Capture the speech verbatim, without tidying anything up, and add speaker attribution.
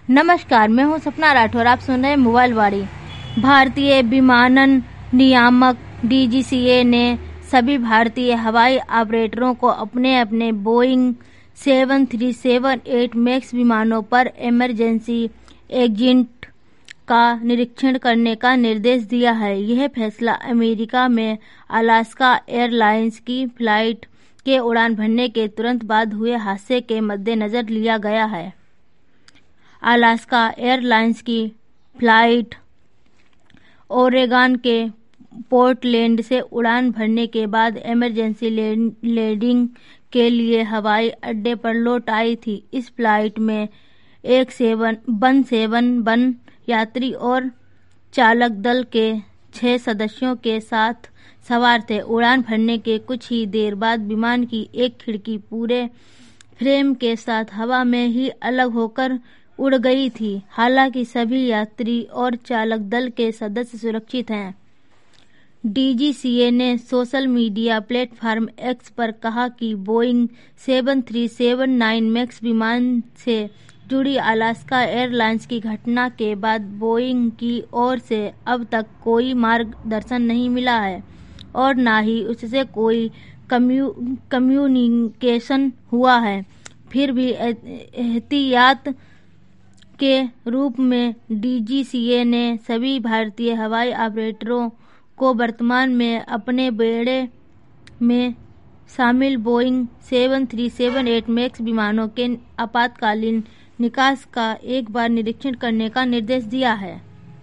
Speaker 1: नमस्कार, मैं हूं सपना राठौर। आप सुन रहे हैं मोबाइल वाणी। भारतीय विमानन नियामक डी जी सी ए ने सभी भारतीय हवाई ऑपरेटरों को अपने अपने Boeing seven three seven eight max विमानों पर इमरजेंसी एग्जिट का निरीक्षण करने का निर्देश दिया है। यह फैसला अमेरिका में अलास्का एयरलाइंस की फ्लाइट के उड़ान भरने के तुरंत बाद हुए हादसे के मद्देनजर लिया गया है। अलास्का एयरलाइंस की फ्लाइट ओरेगन के पोर्टलैंड से उड़ान भरने के बाद इमरजेंसी लैंडिंग के लिए हवाई अड्डे पर लौट आई थी। इस फ्लाइट में एक सेवन वन सेवन वन यात्री और चालक दल के छह सदस्यों के साथ सवार थे। उड़ान भरने के कुछ ही देर बाद विमान की एक खिड़की पूरे फ्रेम के साथ हवा में ही अलग होकर उड़ गई थी। हालांकि सभी यात्री और चालक दल के सदस्य सुरक्षित हैं। डी जी सी ए ने सोशल मीडिया प्लेटफॉर्म एक्स पर कहा कि Boeing seven three seven nine max विमान से जुड़ी अलास्का एयरलाइंस की घटना के बाद बोइंग की ओर से अब तक कोई मार्गदर्शन नहीं मिला है और न ही उससे कोई कम्यू कम्युनिकेशन हुआ है। फिर भी एहतियात के रूप में डी जी सी ए ने सभी भारतीय हवाई ऑपरेटरों को वर्तमान में अपने बेड़े में शामिल Boeing seven three seven eight max विमानों के आपातकालीन निकास का एक बार निरीक्षण करने का निर्देश दिया है।